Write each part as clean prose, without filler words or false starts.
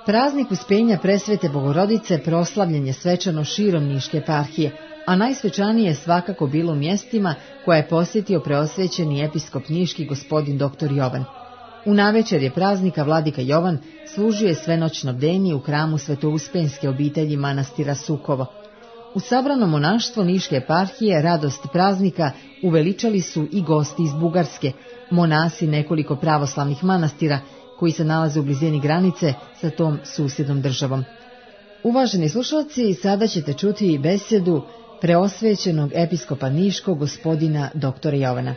Praznik Uspenja Presvete Bogorodice proslavljen je svečano širom Niške eparhije, a najsvečanije je svakako bilo u mjestima koje je posjetio preosvećeni episkop niški gospodin dr. Jovan. U navečer je praznika vladika Jovan služio je svenoćno bdenje u hramu Svetouspenjske obitelji manastira Sukovo. U sabrano monaštvo Niške eparhije radost praznika uveličali su i gosti iz Bugarske, monasi nekoliko pravoslavnih manastira koji se nalaze u blizini granice sa tom susjednom državom. Uvaženi slušalci, sada ćete čuti besedu preosvećenog episkopa niškog gospodina dr. Jovana.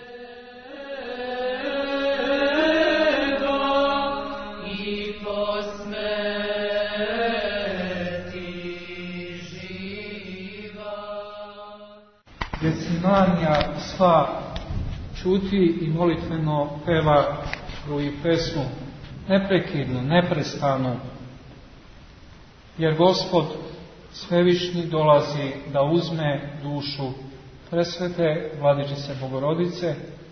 Gecimanja sva čuti i molitveno peva i pesmu neprekidno, neprestano, jer Gospod svevišnji dolazi da uzme dušu presvete Vladičice Bogorodice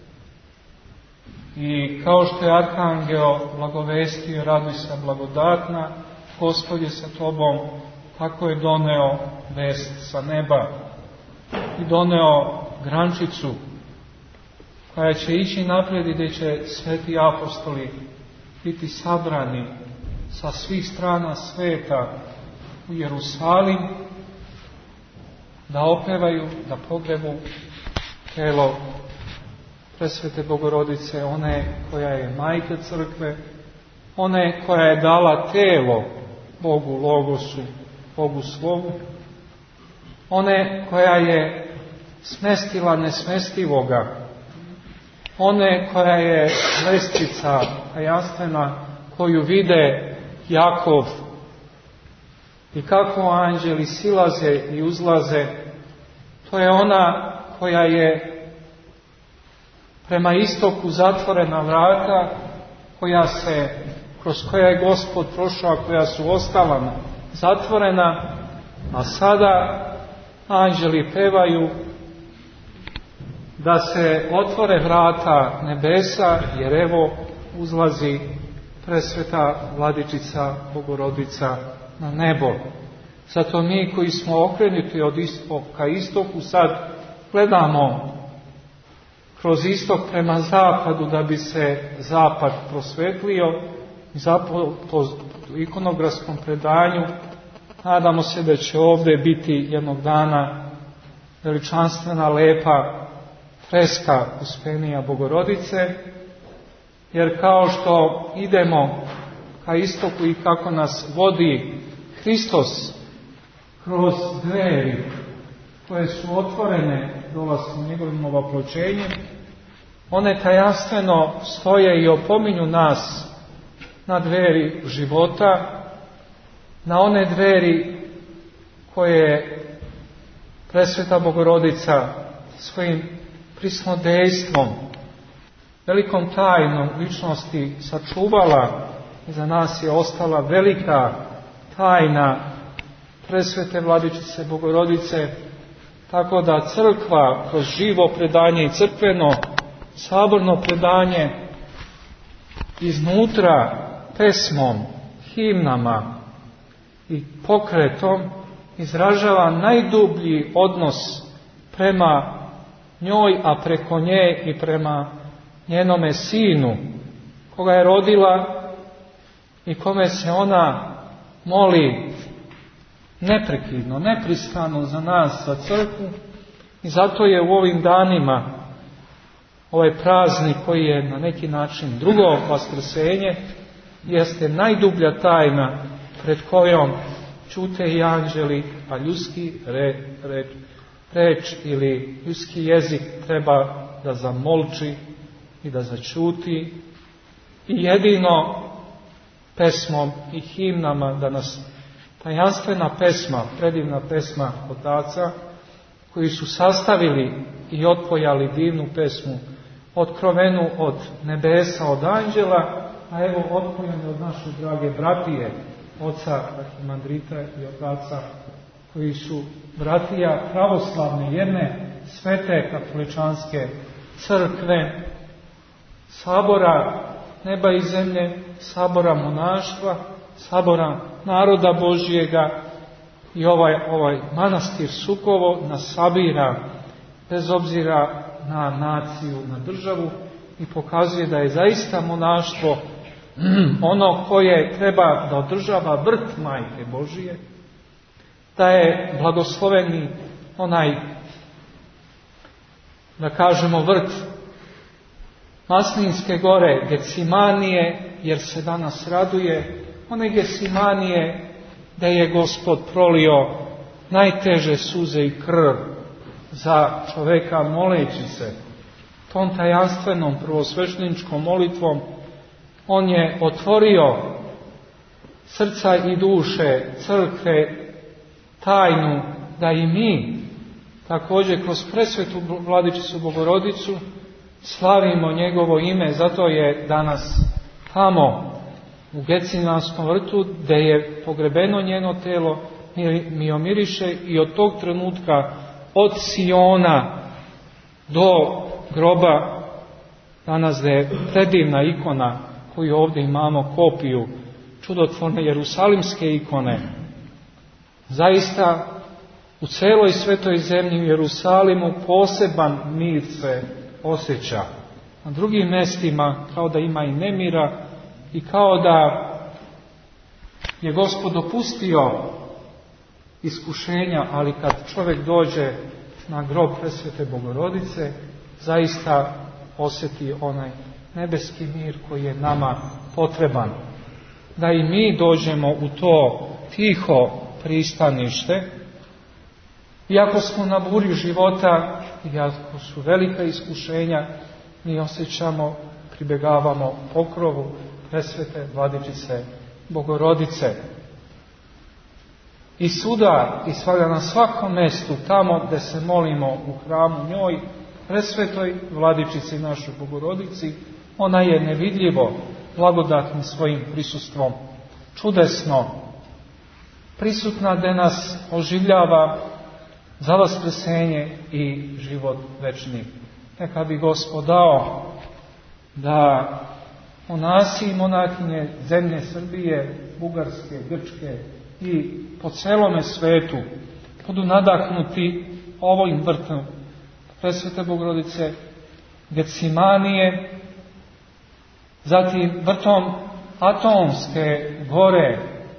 i kao što je Arhangel blagovestio, raduj se blagodatna, Gospod je sa tobom, tako je doneo vest sa neba i doneo grančicu koja će ići naprijed i gdje će sveti apostoli biti sabrani sa svih strana sveta u Jerusalim, da opevaju, da pogrebu telo presvete Bogorodice, one koja je majka crkve, one koja je dala telo Bogu Logosu, Bogu Slovu, one koja je smestila nesmestivoga, one koja je lestvica tajanstvena koju vide Jakov i kako anđeli silaze i uzlaze, to je ona koja je prema istoku zatvorena vrata, kroz koja je Gospod prošao, koja su ostala zatvorena, a sada anđeli pevaju da se otvore vrata nebesa, jer evo uzlazi presveta Vladičica Bogorodica na nebo. Zato mi koji smo okrenuti od istoka istoku sad gledamo kroz istok prema zapadu da bi se zapad prosvetlio i po ikonografskom predanju nadamo se da će ovdje biti jednog dana veličanstvena, lepa freska Uspenija Bogorodice, jer kao što idemo ka istoku i kako nas vodi Hristos kroz dveri koje su otvorene dolaskom njegovim ovaploćenjem, one tajanstveno stoje i opominju nas na dveri života, na one dveri koje presveta Bogorodica svojim prisnodejstvom, velikom tajnom ličnosti sačuvala i za nas je ostala velika tajna presvete Vladičice Bogorodice, tako da crkva kroz živo predanje i crkveno saborno predanje iznutra pesmom, himnama i pokretom izražava najdublji odnos prema njoj, a preko nje i prema njenome sinu, koga je rodila i kome se ona moli neprekidno, nepristano za nas, za crkvu, i zato je u ovim danima ovaj praznik koji je na neki način drugo vaskrsenje, jeste najdublja tajna pred kojom čute i anđeli, a ljudski reč ili ljudski jezik treba da zamolči i da začuti, i jedino pesmom i himnama da nas tajanstvena pesma, predivna pesma otaca, koji su sastavili i otpojali divnu pesmu, otkrovenu od nebesa, od anđela, a evo otpojene od naše drage bratije, oca Arhimandrita i otaca, koji su bratija pravoslavne jedne svete katoličanske crkve, sabora neba i zemlje, sabora monaštva, sabora naroda Božjega i ovaj manastir Sukovo nas sabira bez obzira na naciju, na državu i pokazuje da je zaista monaštvo ono koje treba da održava vrt Majke Božije, da je blagosloveni onaj, da kažemo, vrt Maslinske gore, Gecimanije, jer se danas raduje, one Gecimanije da je Gospod prolio najteže suze i krv za čoveka moleći se. Tom tajanstvenom prvosvešteničkom molitvom on je otvorio srca i duše crkve tajnu da i mi također kroz presvetu Vladičicu Bogorodicu slavimo njegovo ime. Zato je danas tamo u Gecimanskom vrtu gdje je pogrebeno njeno telo miomiriše i od tog trenutka od Siona do groba danas da je predivna ikona koju ovdje imamo kopiju čudotvorne jerusalimske ikone. Zaista u celoj svetoj zemlji u Jerusalimu poseban mir se osjeća. Na drugim mjestima kao da ima i nemira i kao da je Gospod dopustio iskušenja, ali kad čovjek dođe na grob presvete Bogorodice, zaista osjeti onaj nebeski mir koji je nama potreban. Da i mi dođemo u to tiho pristanište, iako smo na buri života, iako su velika iskušenja, mi osjećamo, pribegavamo pokrovu presvete Vladičice Bogorodice. I svuda i svega na svakom mjestu, tamo gdje se molimo u hramu njoj, presvetoj Vladičici našoj Bogorodici, ona je nevidljivo blagodatnim svojim prisustvom, čudesno prisutna gdje nas oživljava za vaskrsenje i život večni. Neka bi Gospod dao da monasi i monahinje zemlje Srbije, Bugarske, Grčke i po celome svetu budu nadahnuti ovim vrtom presvete Bogorodice, Gecimanije, zatim vrtom Atonske gore,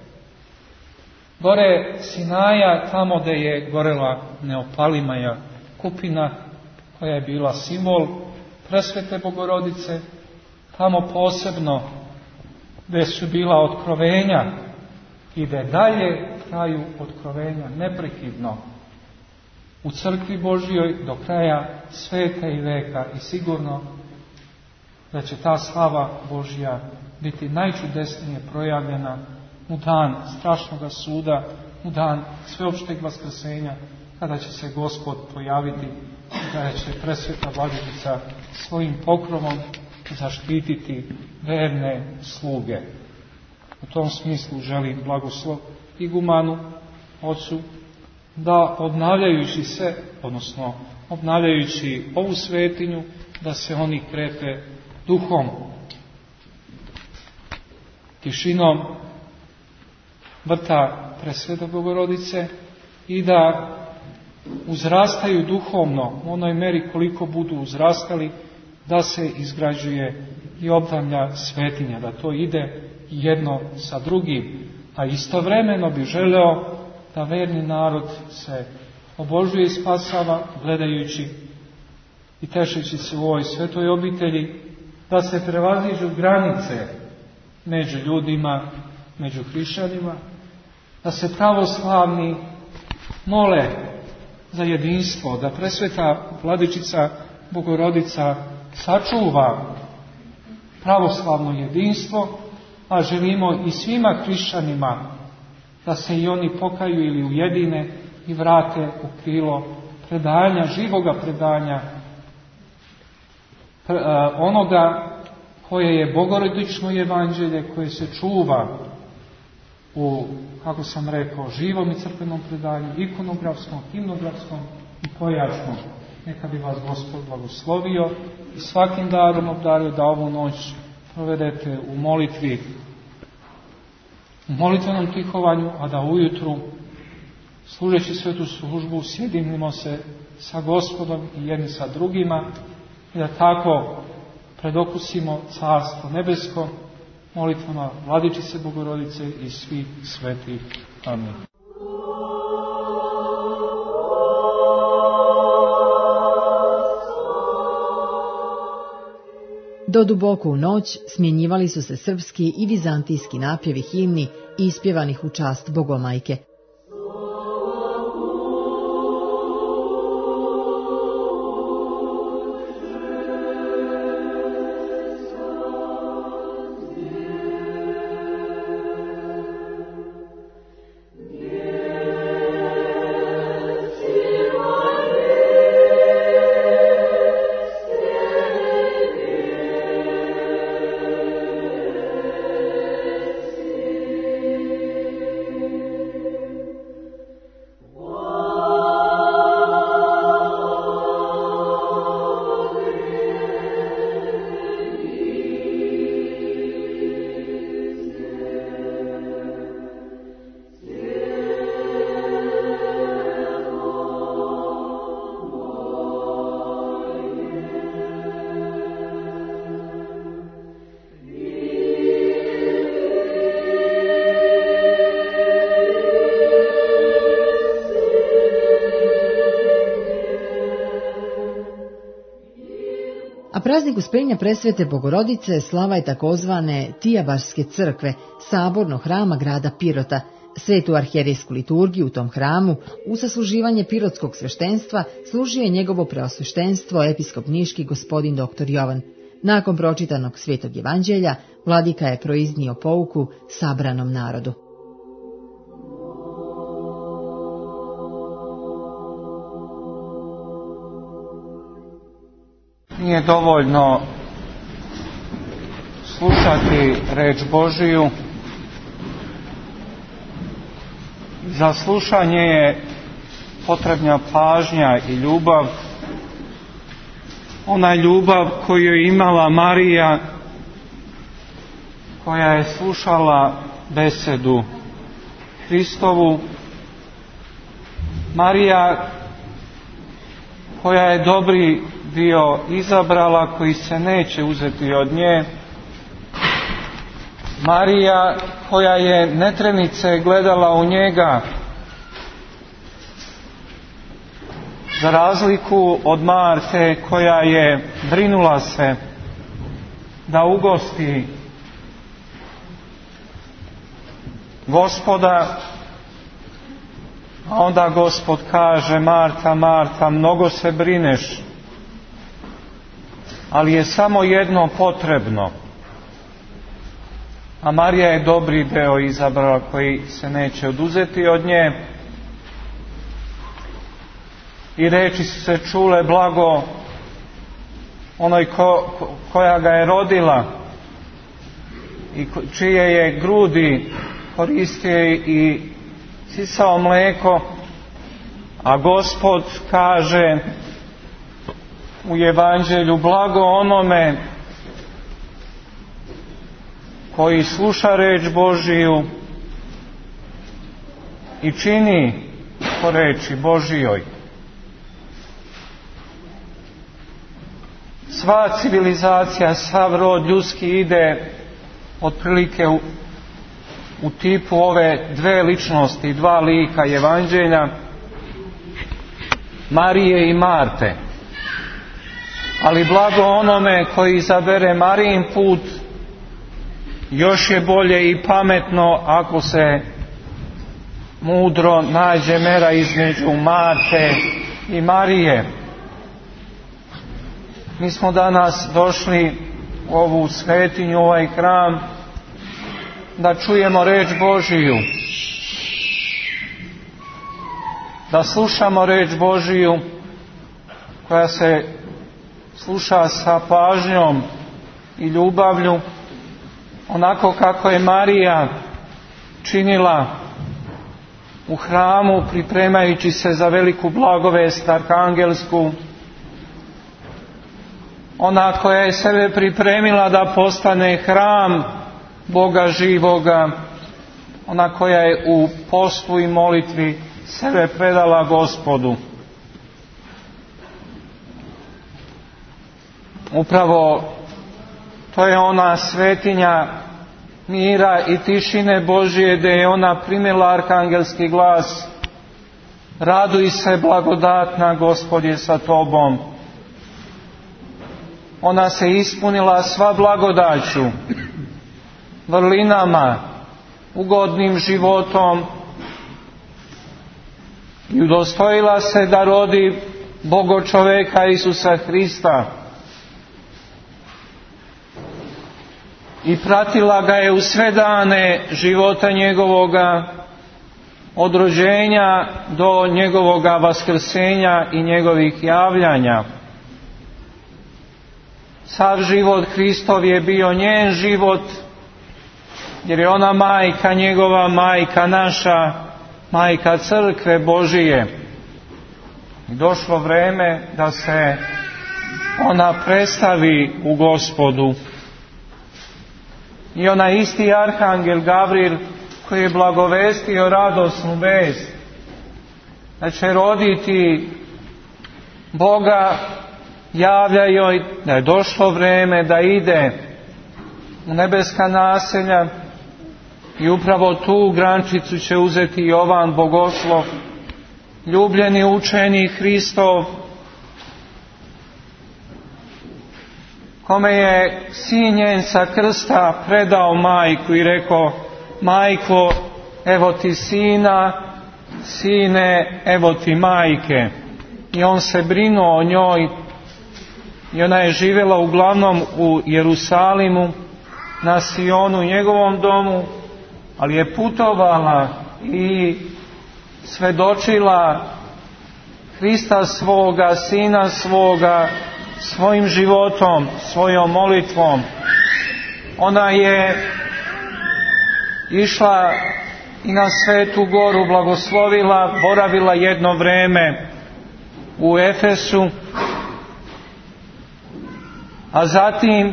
gore Sinaja, tamo gdje je gorela neopalimaja kupina koja je bila simbol presvete Bogorodice, tamo posebno gdje su bila otkrovenja i da dalje traju otkrovenja neprekidno u crkvi Božjoj do kraja sveta i veka i sigurno da će ta slava Božja biti najčudesnije projavljena u dan strašnoga suda, u dan sveopšteg vaskrsenja, kada će se Gospod pojaviti, kada će presveta Vladičica svojim pokrovom zaštititi verne sluge. U tom smislu želim blagoslov igumanu, ocu, da obnavljajući se, odnosno obnavljajući ovu svetinju, da se oni krepe duhom, tišinom vrta presvete Bogorodice i da uzrastaju duhovno u onoj meri koliko budu uzrastali, da se izgrađuje i obnavlja svetinja, da to ide jedno sa drugim, a istovremeno bi želeo da verni narod se obožuje i spasava gledajući i tešeći se u ovoj svetoj obitelji, da se prevaziđu granice među ljudima, među hrišćanima, da se pravoslavni mole za jedinstvo, da presveta Vladičica Bogorodica sačuva pravoslavno jedinstvo, a želimo i svima hrišćanima da se i oni pokaju ili ujedine i vrate u krilo predanja, živoga predanja, onoga koje je bogorodično evanđelje, koje se čuva u, kako sam rekao, živom i crkvenom predanju, ikonografskom, himnografskom i pojačnom. Neka bi vas Gospod blagoslovio i svakim darom obdario da ovu noć provedete u molitvi u molitvenom tihovanju, a da ujutru, služeći svetu službu, sjedinimo se sa Gospodom i jedni sa drugima i da tako predokusimo Carstvo nebesko molitvama Vladičice Bogorodice i svih svetih. Amin. Do duboko u noć smjenjivali su se srpski i vizantijski napjevi himni ispjevanih u čast Bogomajke. A praznik Uspenja Presvete Bogorodice slava je takozvane Tijabarske crkve, sabornog hrama grada Pirota. Svetu arhijerejsku liturgiju u tom hramu, u sasluživanje pirotskog sveštenstva, služio je njegovo preosveštenstvo episkop niški gospodin dr. Jovan. Nakon pročitanog Svetog evanđelja, vladika je proiznio pouku sabranom narodu. Nije dovoljno slušati reč Božiju. Za slušanje je potrebna pažnja i ljubav. Ona ljubav koju je imala Marija, koja je slušala besedu Hristovu. Marija koja je dobri dio izabrala, koji se neće uzeti od nje. Marija koja je netrenice gledala u njega, za razliku od Marte koja je brinula se da ugosti Gospoda, a onda Gospod kaže: Marta, Marta, mnogo se brineš, ali je samo jedno potrebno. A Marija je dobri deo izabrala, koji se neće oduzeti od nje. I reči su se čule: blago onoj koja ga je rodila i čije je grudi koristio i sisao mlijeko. A Gospod kaže u evanđelju: blago onome koji sluša reč Božiju i čini po reči Božijoj. Sva civilizacija, sav rod ljudski ide otprilike u tipu ove dve ličnosti, dva lika evanđelja, Marije i Marte. Ali blago onome koji izabere Marijin put. Još je bolje i pametno ako se mudro nađe mera između Marte i Marije. Mi smo danas došli u ovu svetinju, ovaj hram, da čujemo reč Božiju, da slušamo reč Božiju koja se sluša sa pažnjom i ljubavlju, onako kako je Marija činila u hramu pripremajući se za veliku blagovest arkangelsku. Ona koja je sebe pripremila da postane hram Boga živoga, ona koja je u postu i molitvi sebe predala Gospodu. Upravo to je ona svetinja mira i tišine Božije, gdje je ona primila arkangelski glas: raduj se blagodatna, Gospod je sa tobom. Ona se ispunila sva blagodaću, vrlinama, ugodnim životom i udostojila se da rodi Bogo čoveka Isusa Hrista. I pratila ga je u sve dane života njegovoga, od rođenja do njegovoga vaskrsenja i njegovih javljanja. Sav život Hristov je bio njen život, jer je ona majka njegova, majka naša, majka crkve Božije. I došlo vreme da se ona predstavi u Gospodu. I onaj isti arhangel Gavril koji je blagovestio radosnu vest da će roditi Boga, javlja joj da je došlo vreme da ide u nebeska naselja i upravo tu grančicu će uzeti Jovan Bogoslov, ljubljeni učenik Hristov, kome je sin njen sa krsta predao majku i rekao: majko, evo ti sina, sine, evo ti majke. I on se brinuo o njoj i ona je živjela uglavnom u Jerusalimu, na Sionu, njegovom domu, ali je putovala i svedočila Hrista svoga, sina svoga, svojim životom, svojom molitvom. Ona je išla i na Svetu Goru blagoslovila, boravila jedno vreme u Efesu, a zatim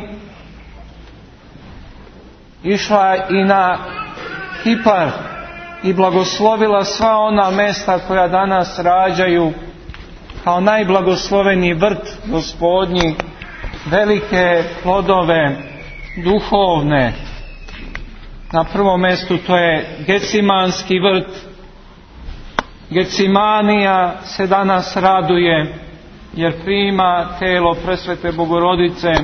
išla i na Kipar i blagoslovila sva ona mesta koja danas rađaju kao najblagosloveniji vrt Gospodnji, velike plodove duhovne. Na prvom mjestu to je Gecimanski vrt. Gecimanija se danas raduje jer prima telo presvete Bogorodice,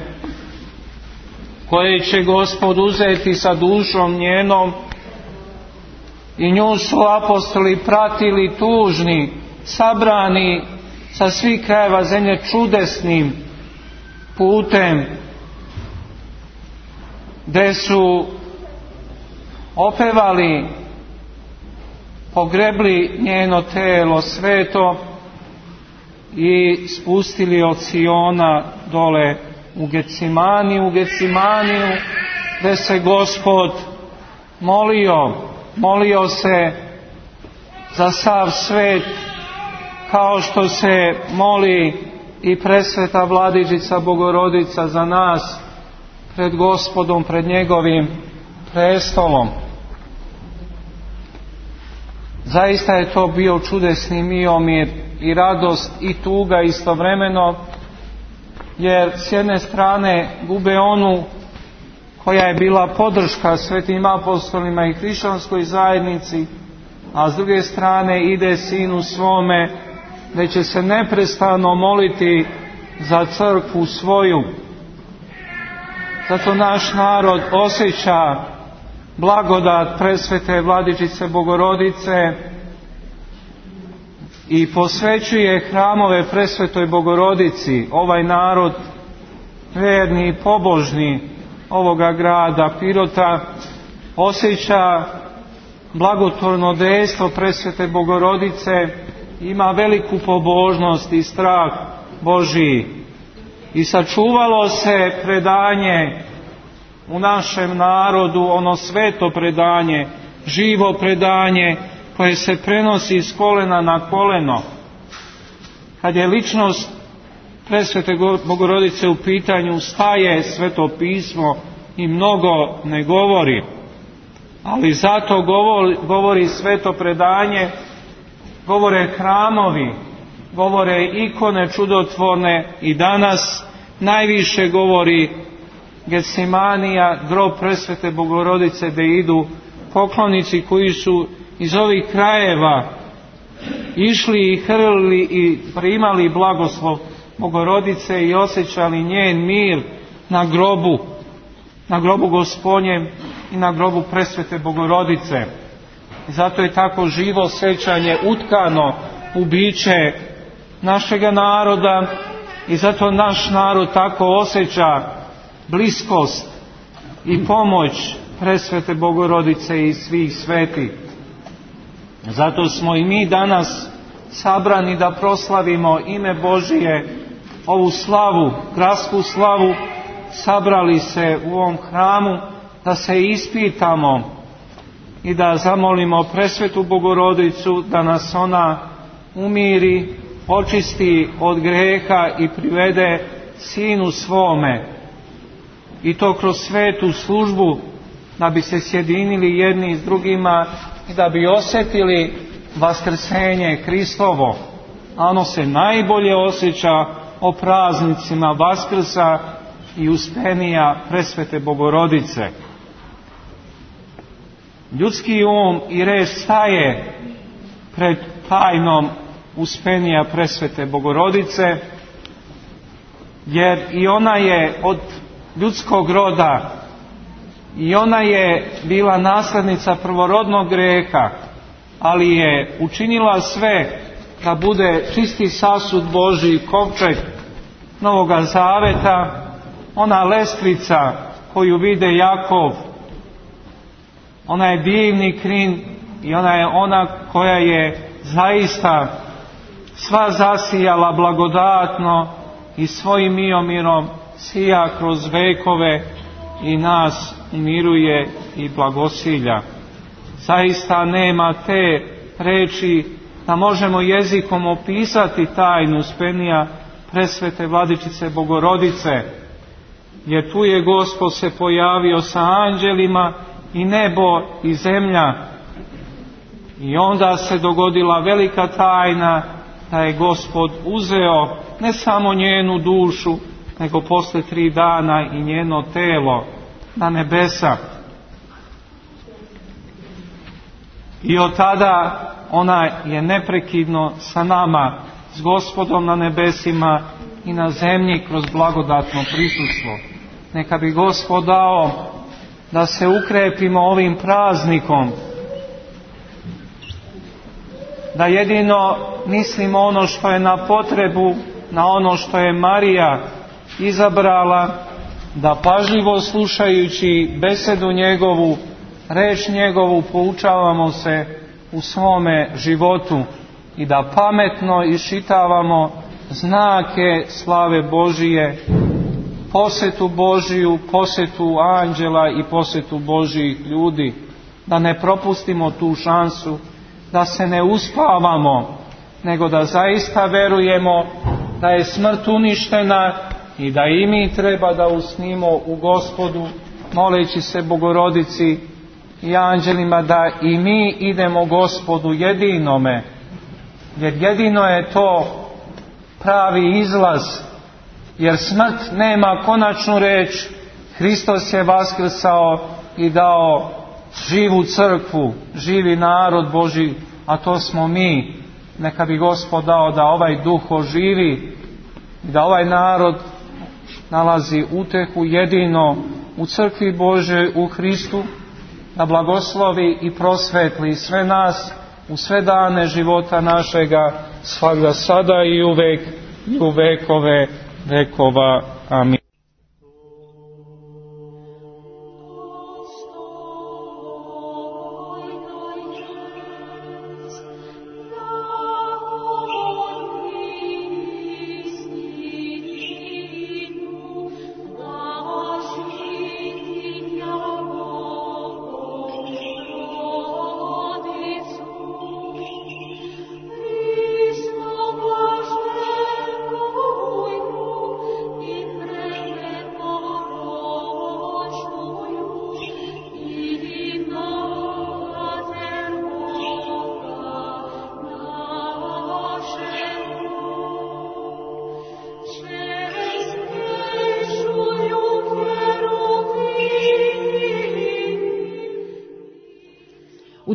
koje će Gospod uzeti sa dušom njenom, i nju su apostoli pratili tužni, sabrani sa svih krajeva zemlje čudesnim putem, gdje su opevali, pogrebli njeno telo sveto i spustili od Siona dole u Gecimaniju, gdje se Gospod molio se za sav svet, kao što se moli i presveta Vladičica Bogorodica za nas pred Gospodom, pred njegovim prestolom. Zaista je to bio čudesni miomir i radost i tuga istovremeno, jer s jedne strane gube onu koja je bila podrška svetim apostolima i hrišćanskoj zajednici, a s druge strane ide sinu svome, da će se neprestano moliti za crkvu svoju. Zato naš narod osjeća blagodat presvete Vladičice Bogorodice i posvećuje hramove presvetoj Bogorodici. Ovaj narod, verni i pobožni ovoga grada Pirota, osjeća blagotvorno dejstvo presvete Bogorodice, ima veliku pobožnost i strah Božiji. I sačuvalo se predanje u našem narodu, ono sveto predanje, živo predanje koje se prenosi s kolena na koleno. Kad je ličnost presvete Bogorodice u pitanju, staje sveto pismo i mnogo ne govori. Ali zato govori sveto predanje, govore hramovi, govore ikone čudotvorne i danas najviše govori Getsemanija, grob presvete Bogorodice, gdje idu poklonici koji su iz ovih krajeva išli i hrlili i primali blagoslov Bogorodice i osjećali njen mir na grobu Gospodnjem i na grobu presvete Bogorodice. I zato je tako živo sjećanje utkano u biće našega naroda i zato naš narod tako osjeća bliskost i pomoć presvete Bogorodice i svih svetih. Zato smo i mi danas sabrani da proslavimo ime Božije, ovu slavu, gradsku slavu, sabrali se u ovom hramu da se ispitamo i da zamolimo presvetu Bogorodicu da nas ona umiri, očisti od greha i privede Sinu svome. I to kroz svetu službu, da bi se sjedinili jedni s drugima i da bi osjetili vaskrsenje Hristovo. A ono se najbolje osjeća o praznicima Vaskrsa i Uspenija presvete Bogorodice. Ljudski um i reč staje pred tajnom Uspenija presvete Bogorodice, jer i ona je od ljudskog roda i ona je bila naslednica prvorodnog greha, ali je učinila sve da bude čisti sasud Božji, kovčeg Novoga Zaveta, ona lestvica koju vide Jakov, ona je divni krin i ona je ona koja je zaista sva zasijala blagodatno i svojim miomirom sija kroz vekove i nas umiruje i blagosilja. Zaista nema te reči da možemo jezikom opisati tajnu Uspenija presvete Vladičice Bogorodice, jer tu je Gospod se pojavio sa anđelima i nebo i zemlja. I onda se dogodila velika tajna da je Gospod uzeo ne samo njenu dušu, nego posle 3 dana i njeno telo na nebesa. I od tada ona je neprekidno sa nama, s Gospodom na nebesima i na zemlji kroz blagodatno prisustvo. Neka bi Gospod dao da se ukrepimo ovim praznikom, da jedino mislimo ono što je na potrebu, na ono što je Marija izabrala, da pažljivo slušajući besedu njegovu, reč njegovu, poučavamo se u svome životu i da pametno iščitavamo znake slave Božije, posjetu Božiju, posjetu anđela i posjetu Božijih ljudi, da ne propustimo tu šansu, da se ne uspavamo, nego da zaista verujemo da je smrt uništena i da i mi treba da usnimo u Gospodu, moleći se Bogorodici i anđelima da i mi idemo Gospodu jedinome, jer jedino je to pravi izlaz, jer smrt nema konačnu reč. Hristos je vaskrsao i dao živu crkvu, živi narod Božji, a to smo mi. Neka bi Gospod dao da ovaj duh oživi i da ovaj narod nalazi utehu jedino u crkvi Božjoj, u Hristu, da blagoslovi i prosvetli sve nas u sve dane života našega, svagda sada i uvek i u vekove vekova. Amin. In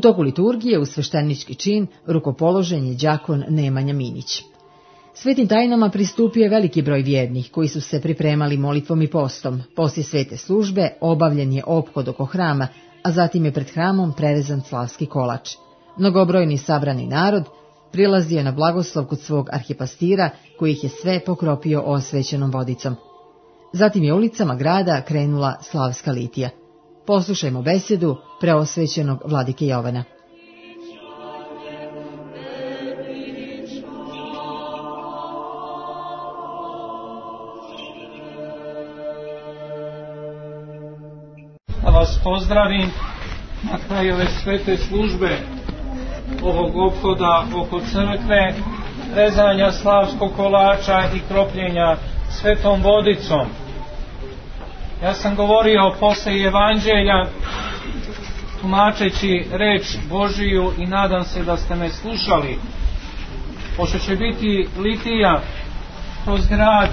toku liturgije u sveštenički čin rukopoložen je đakon Nemanja Minić. Svetim tajnama pristupio je veliki broj vjernih koji su se pripremali molitvom i postom. Poslije svete službe obavljen je ophod oko hrama, a zatim je pred hramom prerezan slavski kolač. Mnogobrojni sabrani narod prilazio je na blagoslov kod svog arhipastira, koji ih je sve pokropio osvećenom vodicom. Zatim je ulicama grada krenula slavska litija. Poslušajmo besedu preosvećenog vladike Jovana. Da vas pozdravim na kraju ove svete službe, ovog ophoda oko crkve, rezanja slavskog kolača i kropljenja svetom vodicom. Ja sam govorio posle evanđelja, tumačeći reč Božiju, i nadam se da ste me slušali. Pošto će biti litija kroz grad,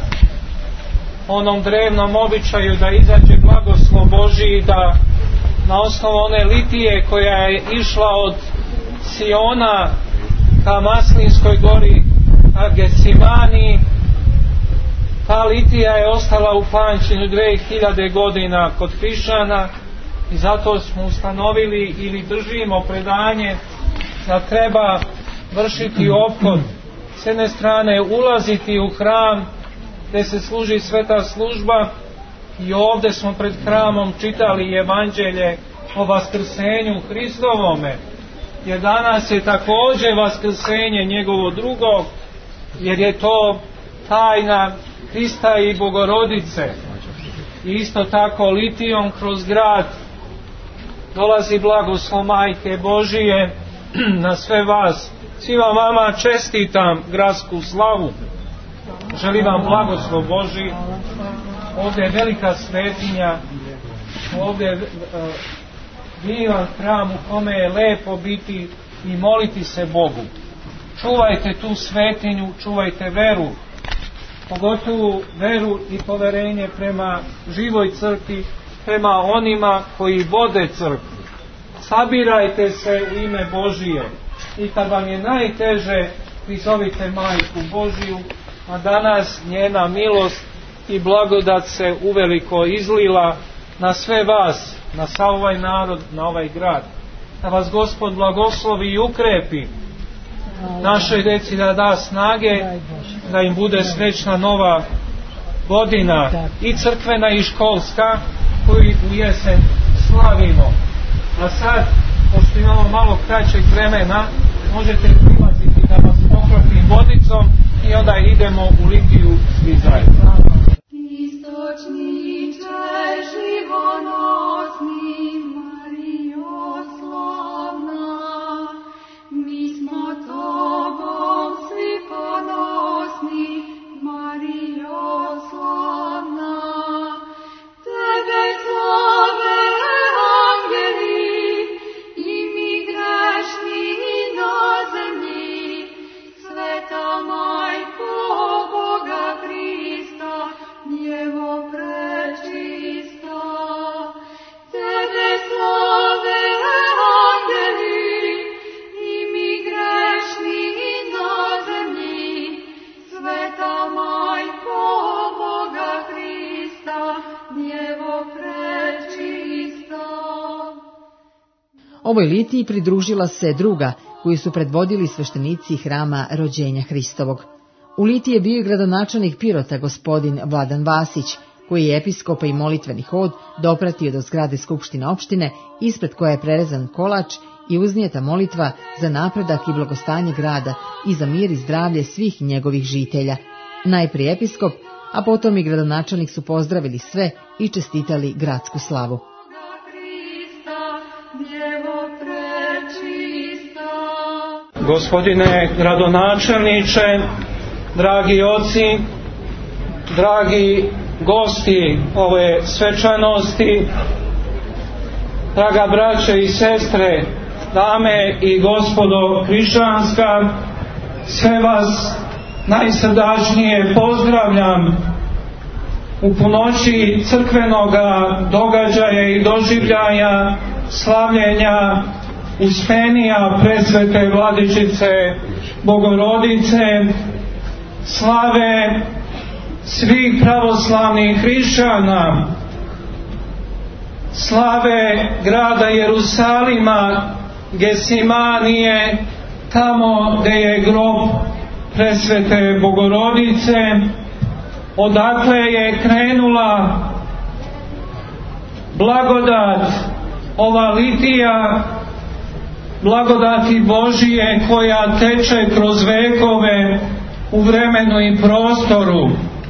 onom drevnom običaju da izađe blagoslov Božiji, da na osnovu one litije koja je išla od Siona ka Maslinskoj gori, ka Getsimani, ta litija je ostala u pamćenju 2000 godina kod hrišćana, i zato smo ustanovili ili držimo predanje da treba vršiti ophod. S jedne strane ulaziti u hram gdje se služi sveta služba, i ovdje smo pred hramom čitali evanđelje o vaskrsenju Hristovome, jer danas je također vaskrsenje njegovo drugo, jer je to tajna Hrista i Bogorodice. I isto tako litijom kroz grad dolazi blagoslov Majke Božije na sve vas. Svima vama čestitam gradsku slavu. Želim vam blagoslov Božji. Ovdje je velika svetinja, ovdje je divan hram u kome je lepo biti i moliti se Bogu. Čuvajte tu svetinju, čuvajte veru, pogotovo veru i poverenje prema živoj crkvi, prema onima koji vode crkvu. Sabirajte se u ime Božije, i kad vam je najteže, prizovite Majku Božiju, a danas njena milost i blagodat se uveliko izlila na sve vas, na sav ovaj narod, na ovaj grad. Da vas Gospod blagoslovi i ukrepi, našoj djeci da da snage, da im bude srećna nova godina, i crkvena i školska, koju u jesen slavimo. A sad, pošto imamo malo kraćeg vremena, možete prilaziti da vas pokropim vodicom, i onda idemo u litiju svi zajedno. Istočniče živonosni, Marijo slavna, mi smo tobom svi ponosni, Marijo slavna. Tebe slave angeli, i mi grešni na zemlji, sveta Majko Boga Hrista, Djevo prečista. Tebe slave angeli, i mi grešni na zemlji, sveta Majko Boga Hrista, Djevo prečista. Ovoj litiji pridružila se druga, koju su predvodili sveštenici hrama Rođenja Hristovog. U litiji je bio i gradonačelnik Pirota, gospodin Vladan Vasić, koji je episkopa i molitveni hod dopratio do zgrade Skupštine opštine, ispred koje je prerezan kolač i uznijeta molitva za napredak i blagostanje grada i za mir i zdravlje svih njegovih žitelja. Najprije episkop, a potom i gradonačelnik su pozdravili sve i čestitali gradsku slavu. Gospodine gradonačelniče, dragi oci, dragi gosti ove svečanosti, draga braće i sestre, dame i gospodo hrišćanska, sve vas najsrdačnije pozdravljam u punoći crkvenoga događaja i doživljaja slavljenja Uspenija presvete Vladičice Bogorodice, slave svih pravoslavnih hrišćana, slave grada Jerusalima, Gesimanije, tamo gdje je grob presvete Bogorodice, odakle je krenula blagodat, ova litija blagodati Božije koja teče kroz vekove u vremenu i prostoru.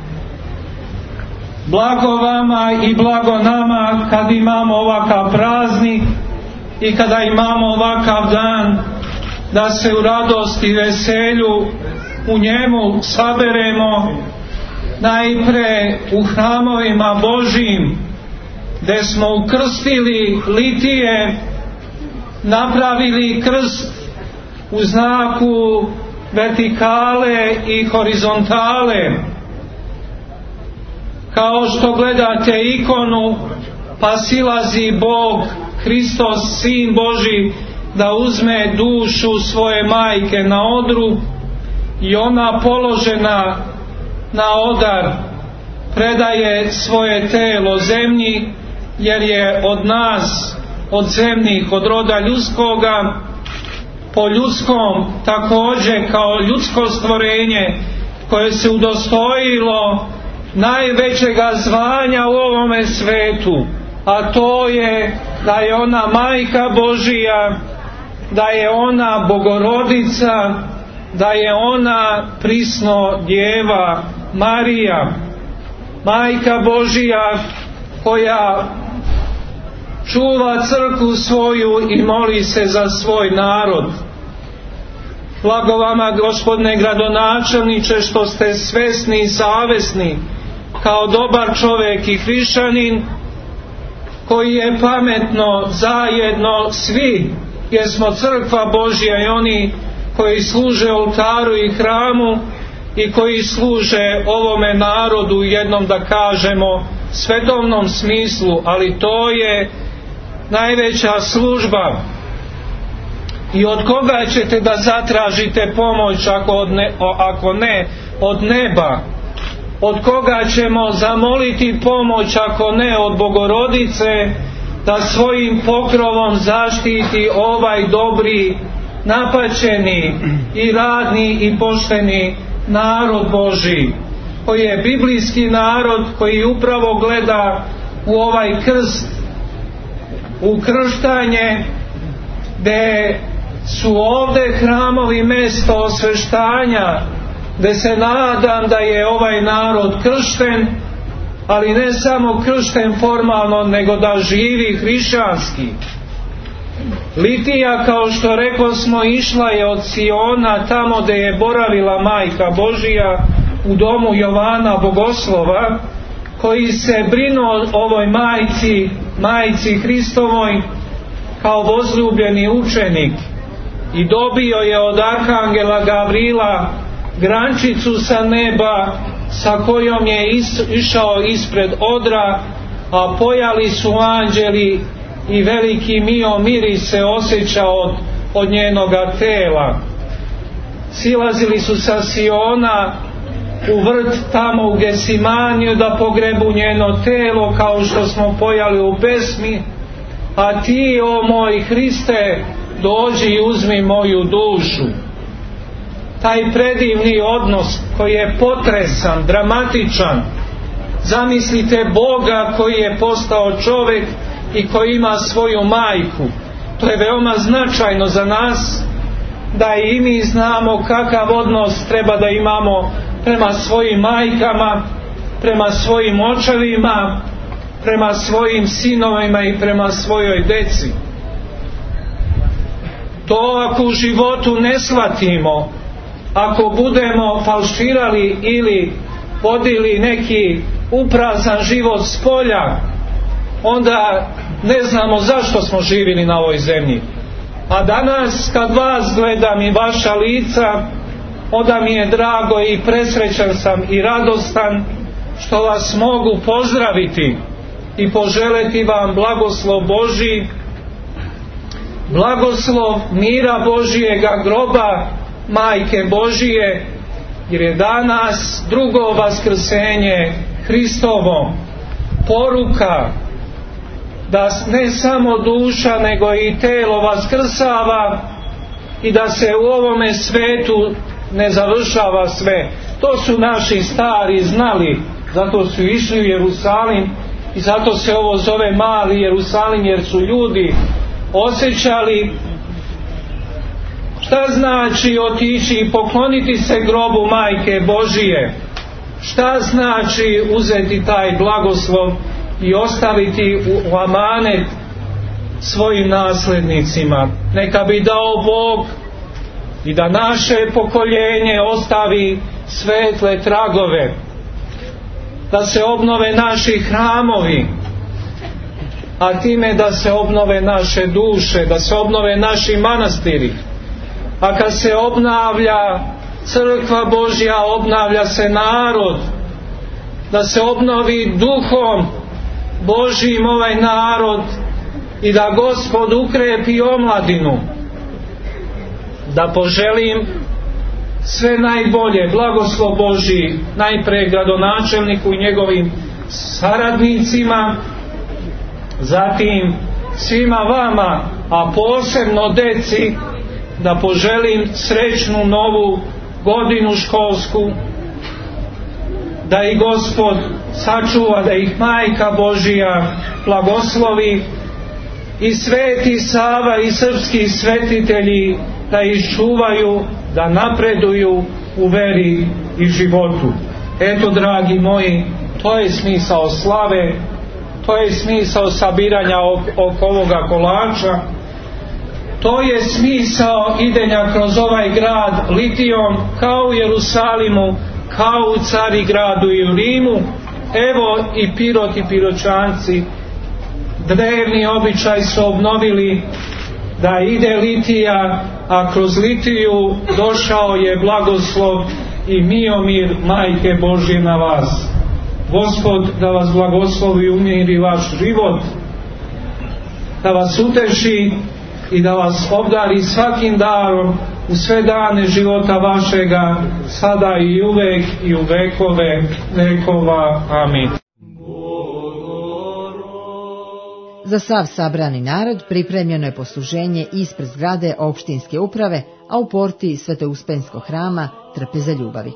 Blago vama i blago nama kad imamo ovakav praznik i kada imamo ovakav dan, da se u radosti i veselju u njemu saberemo, najpre u hramovima Božjim, gdje smo ukrstili litije, napravili krst u znaku vertikale i horizontale. Kao što gledate ikonu, pa silazi Bog, Hristos, Sin Božji, da uzme dušu svoje majke na odru i ona položena na odar predaje svoje telo zemlji, jer je od nas, od zemljih, od roda ljudskoga, po ljudskom također kao ljudsko stvorenje koje se udostojilo najvećega zvanja u ovome svetu, a to je da je ona majka Božija, da je ona Bogorodica, da je ona prisno djeva Marija, majka Božija koja čuva crkvu svoju i moli se za svoj narod. Blago vama, gospodine gradonačelniče, što ste svesni i savesni kao dobar čovjek i hrišćanin, koji je pametno zajedno svi, jer smo crkva Božja i oni koji služe oltaru i hramu i koji služe ovome narodu u jednom, da kažemo, svetovnom smislu, ali to je najveća služba. I od koga ćete da zatražite pomoć ako ne od neba? Od koga ćemo zamoliti pomoć ako ne od Bogorodice, da svojim pokrovom zaštiti ovaj dobri, napaćeni i radni i pošteni narod Božji, koji je biblijski narod, koji upravo gleda u ovaj krst, u krštanje, gdje su ovdje hramovi mjesto osveštanja, gdje se nadam da je ovaj narod kršten, ali ne samo kršten formalno, nego da živi hrišćanski. Litija, kao što rekao smo, išla je od Siona, tamo gdje je boravila majka Božija, u domu Jovana Bogoslova, koji se brinuo o ovoj majci Hristovoj kao возljubljeni učenik, i dobio je od arhangela Gavrila grančicu sa neba sa kojom je išao ispred odra, a pojali su anđeli i veliki miris se osjećao od njenoga tela. Silazili su sa Siona u vrt tamo u Gesimaniju da pogrebu njeno telo, kao što smo pojali u pesmi, a ti, o moj Hriste, dođi i uzmi moju dušu. Taj predivni odnos koji je potresan, dramatičan. Zamislite Boga koji je postao čovjek i koji ima svoju majku. To je veoma značajno za nas, da i mi znamo kakav odnos treba da imamo prema svojim majkama, prema svojim očevima, prema svojim sinovima i prema svojoj deci. To ako u životu ne shvatimo, ako budemo falširali ili vodili neki uprazan život s polja, onda ne znamo zašto smo živjeli na ovoj zemlji. A danas kad vas gledam i vaša lica, onda mi je drago i presrećan sam i radostan što vas mogu pozdraviti i poželeti vam blagoslov Božji, blagoslov mira Božijega, groba Majke Božije, jer je danas drugo vaskrsenje Hristovo, poruka da ne samo duša nego i telo vaskrsava i da se u ovome svetu ne završava sve. To su naši stari znali, zato su išli u Jerusalim i zato se ovo zove mali Jerusalim, jer su ljudi osjećali šta znači otići i pokloniti se grobu Majke Božije, šta znači uzeti taj blagoslov i ostaviti u amanet svojim naslednicima. Neka bi dao Bog i da naše pokoljenje ostavi svetle tragove, da se obnove naši hramovi, a time da se obnove naše duše, da se obnove naši manastiri. A kad se obnavlja crkva Božja, obnavlja se narod, da se obnovi duhom Božjim ovaj narod i da Gospod ukrepi omladinu. Da poželim sve najbolje, blagoslov Božji, najpre gradonačelniku i njegovim saradnicima, zatim svima vama, a posebno deci, da poželim srećnu novu godinu školsku, da ih Gospod sačuva, da ih Majka Božija blagoslovi i Sveti Sava i srpski svetitelji da ih čuvaju, da napreduju u veri i životu. Eto, dragi moji, to je smisao slave, to je smisao sabiranja oko ovoga kolača, to je smisao idenja kroz ovaj grad litijom, kao u Jerusalimu, kao u Carigradu i u Rimu. Evo i Pirot i Piroćanci, drevni običaj su obnovili da ide litija, a kroz litiju došao je blagoslov i miomir Majke Božje na vas. Gospod da vas blagoslovi i umiri vaš život, da vas uteši i da vas obdari svakim darom u sve dane života vašega, sada i uvek i u vekove vekova. Amin. Za sav sabrani narod pripremljeno je posluženje ispred zgrade opštinske uprave, a u porti Svetouspenskog hrama Trpeza ljubavi.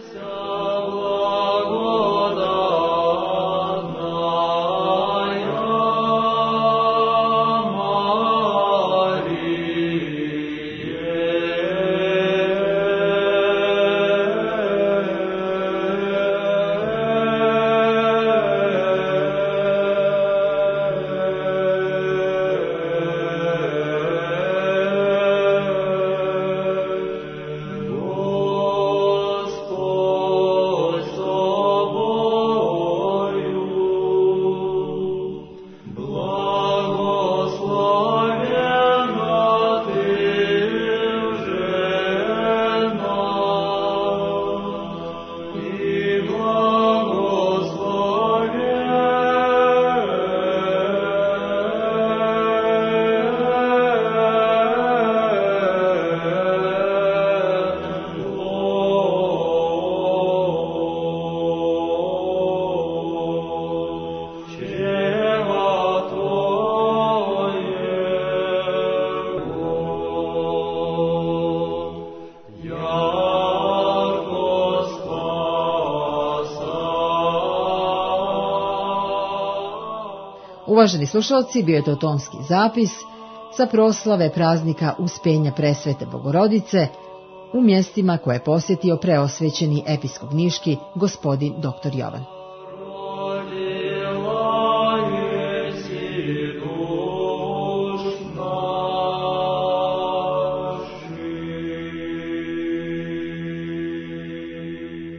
Uvaženi slušalci, bio je to tonski zapis sa proslave praznika Uspenja Presvete Bogorodice u mjestima koje je posjetio preosvećeni episkop niški gospodin dr. Jovan.